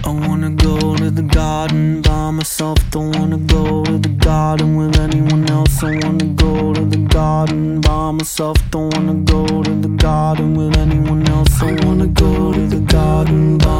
I wanna go to the garden by myself. Don't wanna go to the garden with anyone else. I wanna go to the garden by myself. Don't wanna go to the garden with anyone else. I wanna go to the garden by